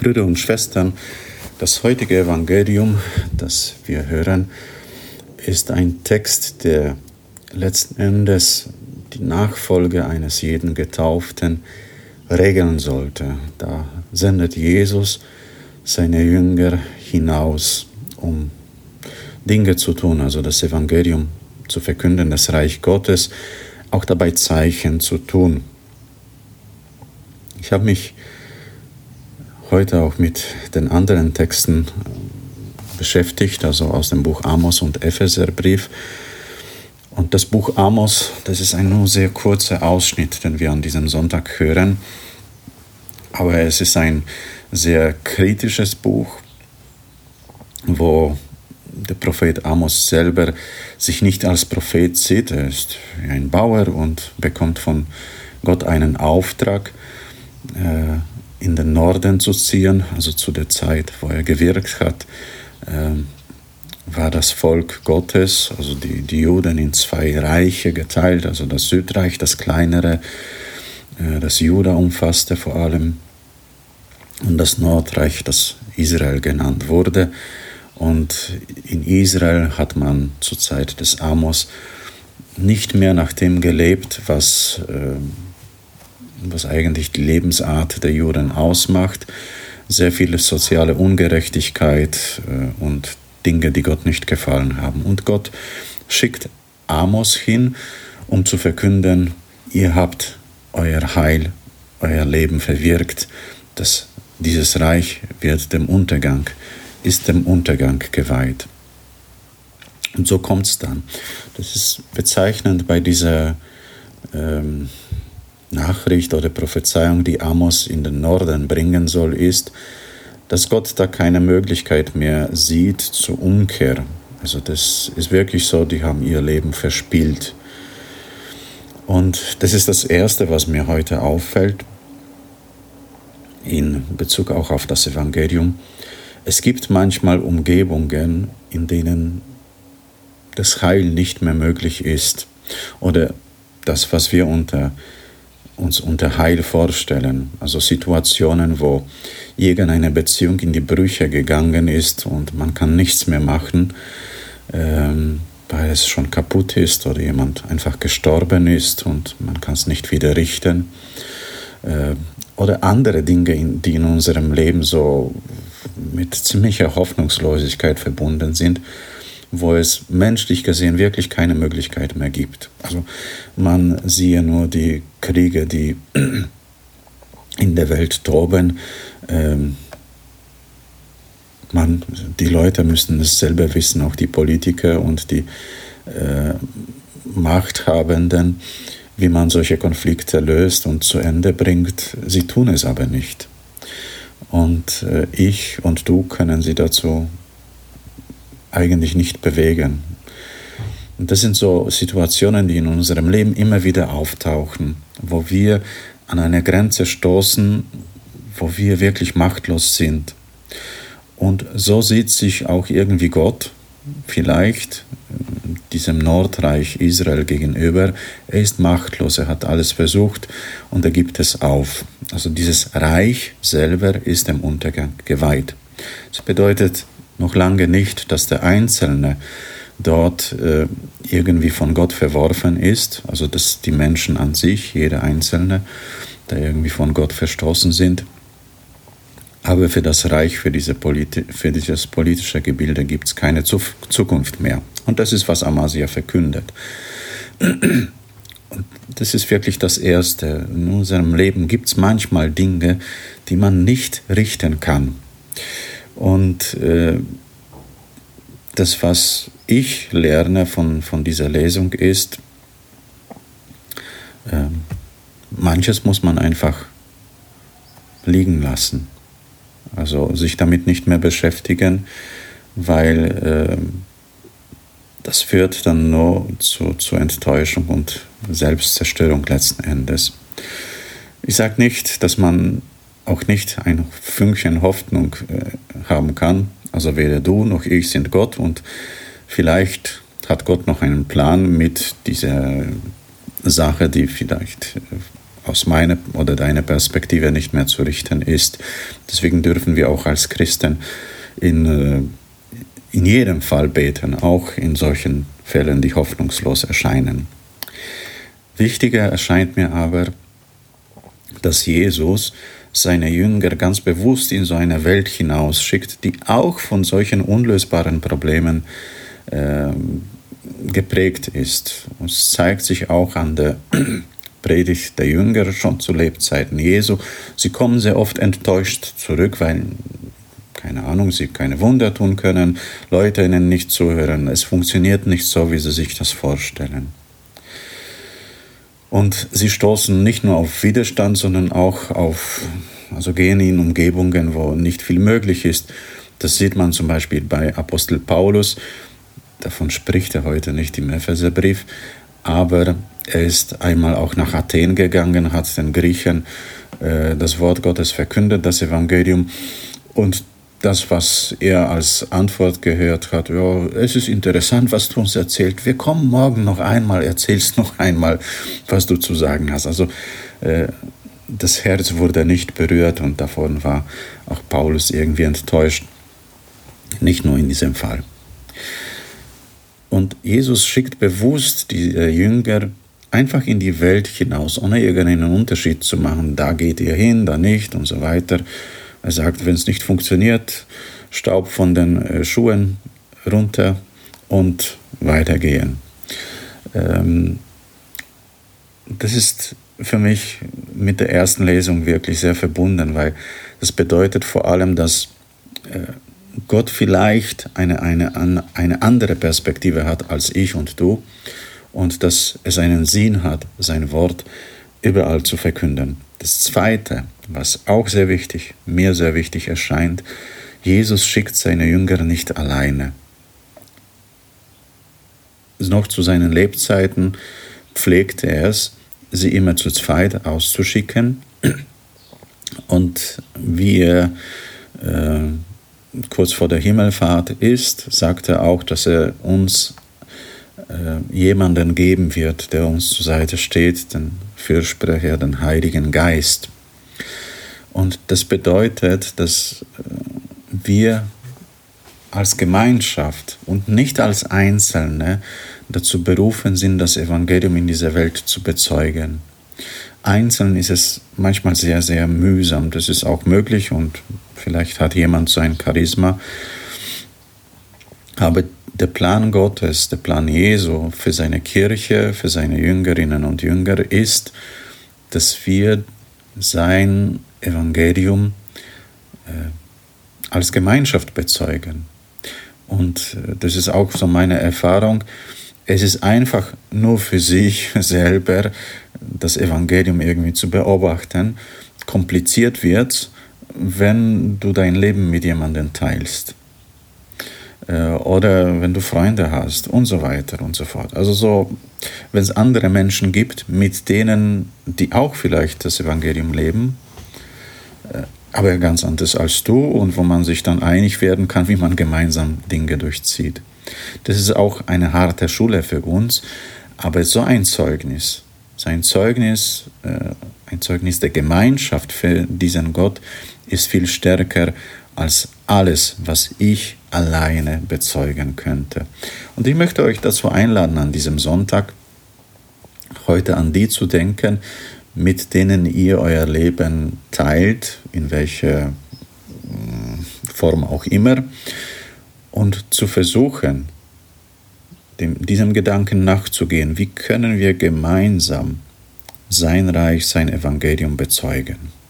Brüder und Schwestern, das heutige Evangelium, das wir hören, ist ein Text, der letzten Endes die Nachfolge eines jeden Getauften regeln sollte. Da sendet Jesus seine Jünger hinaus, um Dinge zu tun, also das Evangelium zu verkünden, das Reich Gottes, auch dabei Zeichen zu tun. Ich habe mich heute auch mit den anderen Texten beschäftigt, also aus dem Buch Amos und Epheserbrief. Und das Buch Amos, das ist ein nur sehr kurzer Ausschnitt, den wir an diesem Sonntag hören. Aber es ist ein sehr kritisches Buch, wo der Prophet Amos selber sich nicht als Prophet sieht. Er ist ein Bauer und bekommt von Gott einen Auftrag, in den Norden zu ziehen. Also zu der Zeit, wo er gewirkt hat, war das Volk Gottes, also die Juden, in zwei Reiche geteilt. Also das Südreich, das kleinere, das Juda umfasste vor allem, und das Nordreich, das Israel genannt wurde. Und in Israel hat man zur Zeit des Amos nicht mehr nach dem gelebt, was eigentlich die Lebensart der Juden ausmacht. Sehr viele soziale Ungerechtigkeit und Dinge, die Gott nicht gefallen haben. Und Gott schickt Amos hin, um zu verkünden, ihr habt euer Heil, euer Leben verwirkt. Dieses Reich ist dem Untergang geweiht. Und so kommt es dann. Das ist bezeichnend bei dieser Nachricht oder Prophezeiung, die Amos in den Norden bringen soll, ist, dass Gott da keine Möglichkeit mehr sieht zur Umkehr. Also das ist wirklich so, die haben ihr Leben verspielt. Und das ist das Erste, was mir heute auffällt, in Bezug auch auf das Evangelium. Es gibt manchmal Umgebungen, in denen das Heil nicht mehr möglich ist. Oder das, was wir uns unter Heil vorstellen. Also Situationen, wo irgendeine Beziehung in die Brüche gegangen ist und man kann nichts mehr machen, weil es schon kaputt ist oder jemand einfach gestorben ist und man kann es nicht wieder richten. Oder andere Dinge, die in unserem Leben so mit ziemlicher Hoffnungslosigkeit verbunden sind, wo es menschlich gesehen wirklich keine Möglichkeit mehr gibt. Also man siehe nur die Kriege, die in der Welt toben. Die Leute müssen es selber wissen, auch die Politiker und die Machthabenden, wie man solche Konflikte löst und zu Ende bringt. Sie tun es aber nicht. Und ich und du können sie dazu eigentlich nicht bewegen. Und das sind so Situationen, die in unserem Leben immer wieder auftauchen, wo wir an eine Grenze stoßen, wo wir wirklich machtlos sind. Und so sieht sich auch irgendwie Gott vielleicht diesem Nordreich Israel gegenüber. Er ist machtlos, er hat alles versucht und er gibt es auf. Also dieses Reich selber ist dem Untergang geweiht. Das bedeutet noch lange nicht, dass der Einzelne dort irgendwie von Gott verworfen ist, also dass die Menschen an sich, jeder Einzelne, da irgendwie von Gott verstoßen sind. Aber für das Reich, für dieses politische Gebilde gibt es keine Zukunft mehr. Und das ist, was Amasia verkündet. Und das ist wirklich das Erste. In unserem Leben gibt es manchmal Dinge, die man nicht richten kann. Und das, was ich lerne von dieser Lesung, ist, manches muss man einfach liegen lassen. Also sich damit nicht mehr beschäftigen, weil das führt dann nur zu Enttäuschung und Selbstzerstörung letzten Endes. Ich sage nicht, dass man auch nicht ein Fünkchen Hoffnung haben kann. Also weder du noch ich sind Gott und vielleicht hat Gott noch einen Plan mit dieser Sache, die vielleicht aus meiner oder deiner Perspektive nicht mehr zu richten ist. Deswegen dürfen wir auch als Christen in jedem Fall beten, auch in solchen Fällen, die hoffnungslos erscheinen. Wichtiger erscheint mir aber, dass Jesus seine Jünger ganz bewusst in so eine Welt hinausschickt, die auch von solchen unlösbaren Problemen geprägt ist. Es zeigt sich auch an der Predigt der Jünger schon zu Lebzeiten Jesu. Sie kommen sehr oft enttäuscht zurück, weil, keine Ahnung, sie keine Wunder tun können, Leute ihnen nicht zuhören. Es funktioniert nicht so, wie sie sich das vorstellen. Und sie stoßen nicht nur auf Widerstand, sondern auch gehen in Umgebungen, wo nicht viel möglich ist. Das sieht man zum Beispiel bei Apostel Paulus. Davon spricht er heute nicht im Epheserbrief, aber er ist einmal auch nach Athen gegangen, hat den Griechen das Wort Gottes verkündet, das Evangelium. Und das, was er als Antwort gehört hat, ja, es ist interessant, was du uns erzählst. Wir kommen morgen noch einmal, erzählst noch einmal, was du zu sagen hast. Also das Herz wurde nicht berührt und davon war auch Paulus irgendwie enttäuscht. Nicht nur in diesem Fall. Und Jesus schickt bewusst die Jünger einfach in die Welt hinaus, ohne irgendeinen Unterschied zu machen. Da geht ihr hin, da nicht und so weiter. Er sagt, wenn es nicht funktioniert, Staub von den Schuhen runter und weitergehen. Das ist für mich mit der ersten Lesung wirklich sehr verbunden, weil das bedeutet vor allem, dass Gott vielleicht eine andere Perspektive hat als ich und du und dass es einen Sinn hat, sein Wort überall zu verkünden. Das Zweite, was auch mir sehr wichtig erscheint, Jesus schickt seine Jünger nicht alleine. Noch zu seinen Lebzeiten pflegte er es, sie immer zu zweit auszuschicken. Und wie er kurz vor der Himmelfahrt ist, sagt er auch, dass er uns jemanden geben wird, der uns zur Seite steht, den Fürsprecher, den Heiligen Geist. Und das bedeutet, dass wir als Gemeinschaft und nicht als Einzelne dazu berufen sind, das Evangelium in dieser Welt zu bezeugen. Einzeln ist es manchmal sehr, sehr mühsam. Das ist auch möglich und vielleicht hat jemand so ein Charisma. Aber der Plan Gottes, der Plan Jesu für seine Kirche, für seine Jüngerinnen und Jünger ist, dass wir sein Evangelium als Gemeinschaft bezeugen. Und das ist auch so meine Erfahrung. Es ist einfach nur für sich selber das Evangelium irgendwie zu beobachten. Kompliziert wird, wenn du dein Leben mit jemandem teilst. Oder wenn du Freunde hast und so weiter und so fort. Also so, wenn es andere Menschen gibt, mit denen, die auch vielleicht das Evangelium leben, aber ganz anders als du und wo man sich dann einig werden kann, wie man gemeinsam Dinge durchzieht. Das ist auch eine harte Schule für uns, aber so ein Zeugnis der Gemeinschaft für diesen Gott ist viel stärker als alles, was ich alleine bezeugen könnte. Und ich möchte euch dazu einladen, an diesem Sonntag heute an die zu denken, mit denen ihr euer Leben teilt, in welcher Form auch immer, und zu versuchen, diesem Gedanken nachzugehen, wie können wir gemeinsam sein Reich, sein Evangelium bezeugen.